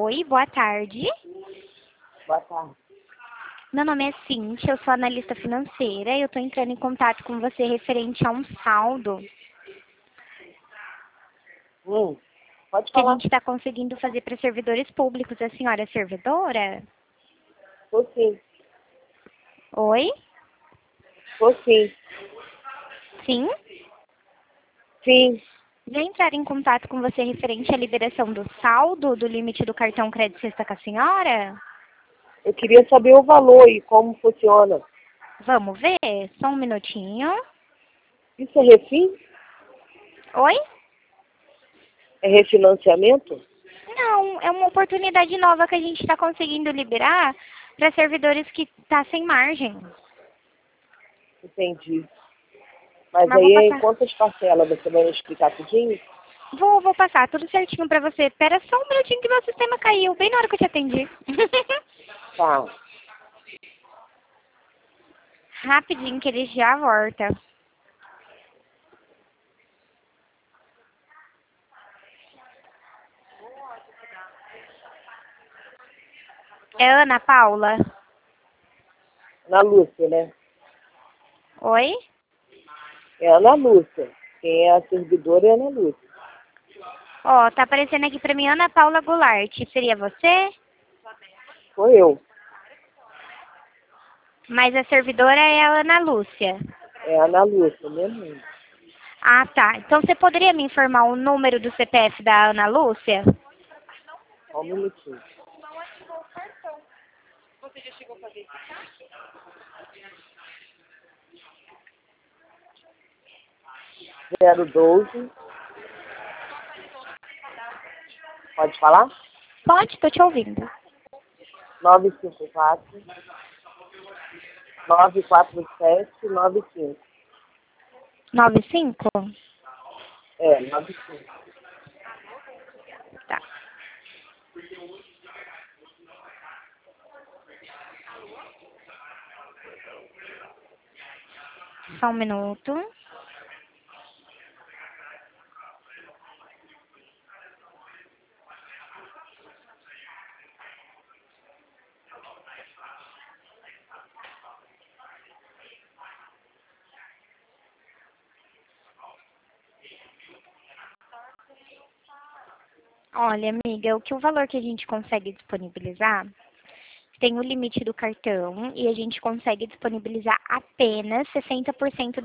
Oi, boa tarde. Boa tarde. Meu nome é Cíntia, eu sou analista financeira e eu estou entrando em contato com você referente a um saldo Pode que a falar. gente está conseguindo fazer para servidores públicos. A senhora é servidora? Tô sim. Oi? Tô sim. Sim? Sim. Já entrar em contato com você referente à liberação do saldo do limite do cartão crédito sexta com a senhora? Eu queria saber o valor e como funciona. Vamos ver? Só um minutinho. Isso é refim? Oi? É refinanciamento? Não, é uma oportunidade nova que a gente está conseguindo liberar para servidores que tá sem margem. Entendi. Mas Mas vou aí é em passar. quantas parcelas? Você vai me explicar tudinho? Vou passar tudo certinho pra você. Espera só um minutinho que meu sistema caiu, bem na hora que eu te atendi. Tá. Rapidinho que ele já volta. É Ana Paula? Ana Lúcia, né? Oi? É Ana Lúcia. Quem é a servidora é Ana Lúcia. Ó, tá aparecendo aqui pra mim Ana Paula Goulart. Seria você? Sou eu. Mas a servidora é a Ana Lúcia. É Ana Lúcia, mesmo. Ah, tá. Então você poderia me informar o número do CPF da Ana Lúcia? Só um minutinho. 012. Pode falar? Pode, tô te ouvindo. 954 947 95. 95? É, 95. Tá. Só um minuto. Olha, amiga, o valor que a gente consegue disponibilizar tem o limite do cartão e a gente consegue disponibilizar apenas 60%